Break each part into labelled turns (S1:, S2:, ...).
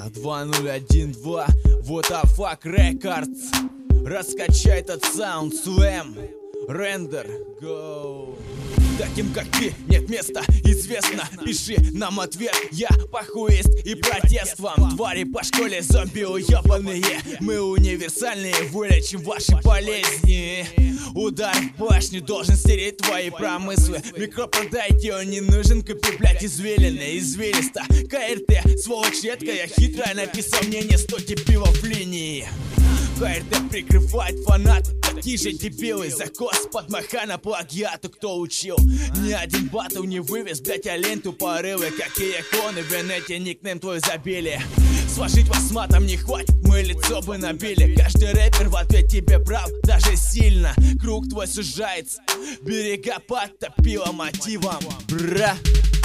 S1: 2012. Вот Fuck Records. Раскачай этот саунд, слэм, рендер, go. Таким как ты нет места, известно. Пиши нам ответ, я похуист и протест вам. Твари по школе, зомби уебаные. Мы универсальные, вылечим ваши болезни. Удар в башню должен стереть твои промыслы. Микро продайте, он не нужен, купи, блять, извилины, извилисто. КРТ, сволочь редкая, хитрая, написал мне не стойте пива в линии. КРТ прикрывает фанат, такие же дебилы. Закос под маха на плагиату, кто учил. Ни один батл не вывез, блять, а ленту порывы. Какие иконы в инете, никнейм твой забили. Сложить вас матом не хватит, мы лицо бы набили. Каждый рэпер в ответ тебе прав, даже сильно. Круг твой сужается, берега подтопило мотивом. Бра.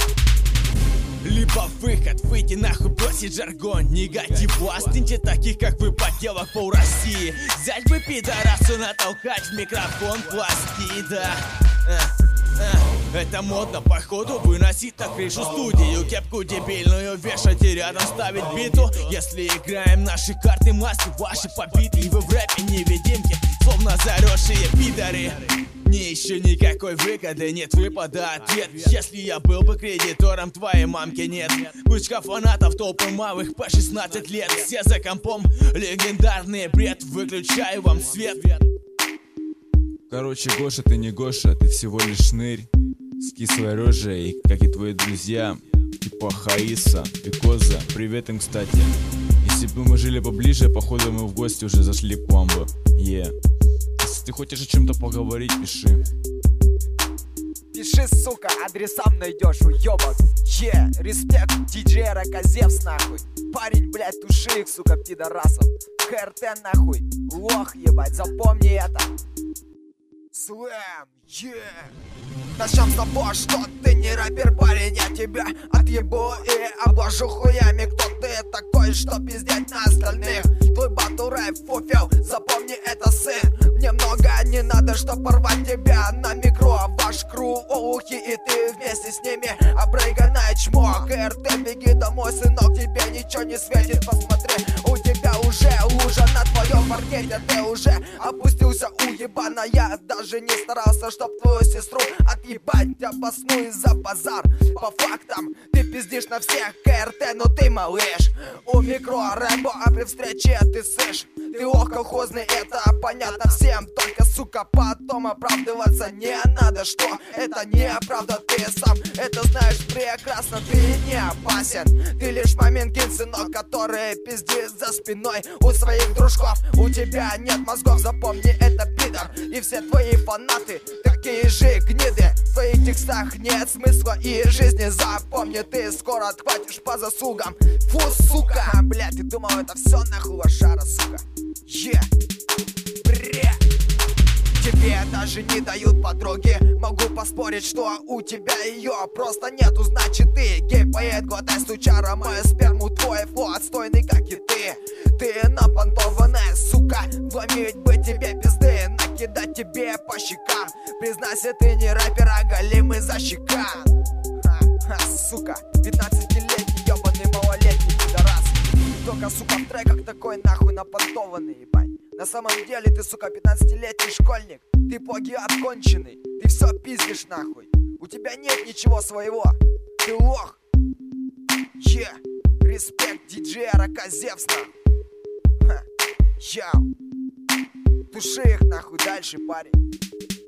S1: Либо выход, выйти нахуй, бросить жаргон. Негатив властните таких, как вы, по делах пол России. Взять бы пидорасу, натолкать в микрофон пластида. Это модно, походу, выносить на крышу студию. Кепку дебильную вешать и рядом ставить биту. Если играем наши карты, маски ваши побиты. И вы в рэпе невидимки, словно заросшие пидоры. Не ищу никакой выгоды, нет выпада ответ. Если я был бы кредитором, твоей мамки нет. Кучка фанатов, толпы малых по 16 лет. Все за компом, легендарный бред. Выключаю вам свет.
S2: Короче, Гоша, ты не Гоша, ты всего лишь шнырь с кислой рожей, как и твои друзья, типа Хаиса, Пикоза. Привет им, кстати. Если бы мы жили поближе, походу мы в гости уже зашли к вам бы. Если ты хочешь о чем-то поговорить, пиши.
S3: Пиши, сука, адресам найдешь, уебок. Респект, диджей Рокозевс, нахуй. Парень, блядь, туши их, сука, пидорасов. КРТ, нахуй, лох, ебать, запомни это. Слэм, начнем с того, что ты не рэпер, парень, я тебя отъебу и обложу хуями. Кто ты такой, что пиздеть на остальных? Твой батл рэп фуфел, запомни это, сын. Мне много не надо, чтоб порвать тебя на микро. Ваш кру олухи и ты вместе с ними обрыганное чмо. КРТ, беги домой, сынок, тебе ничего не светит. Посмотри, у тебя уже лужа на твоем паркете. Ты уже опустился, уебана. Я даже не старался, чтоб твою сестру отъебать. Обоснуй за базар. По фактам ты пиздишь на всех. КРТ, но ты малыш. У микро рэпа, а при встрече ты сышь. Ты лох колхозный, это понятно всем. Только, сука, потом оправдываться не надо. Что это неправда, ты сам это знаешь прекрасно. Ты не опасен, ты лишь маменькин сынок, который пиздит за спиной у своих дружков. У тебя нет мозгов, запомни это, пидор. И все твои фанаты такие же гниды. В твоих текстах нет смысла и жизни. Запомни, ты скоро отхватишь по заслугам. Фу, сука, блядь, ты думал, это все нахуй лошара, сука. Тебе даже не дают подруги. Могу поспорить, что у тебя ее просто нету. Значит, ты гей-поэт, глотай, сучара, мою сперму. Твой фло отстойный, как и ты. Ты напонтованная, сука. Вломить бы тебе пизды, накидать тебе по щекам. Признайся, ты не рэпер, а голимый защекан. Сука, 15-летний, ебаный малолетний пидорас. Только, сука, в треках такой нахуй напонтованный, ебать. На самом деле ты, сука, 15-летний школьник. Ты плагиат конченый, ты все пиздишь нахуй. У тебя нет ничего своего, ты лох. Респект, диджей Рокозевс, нахуй. Туши их нахуй дальше, парень.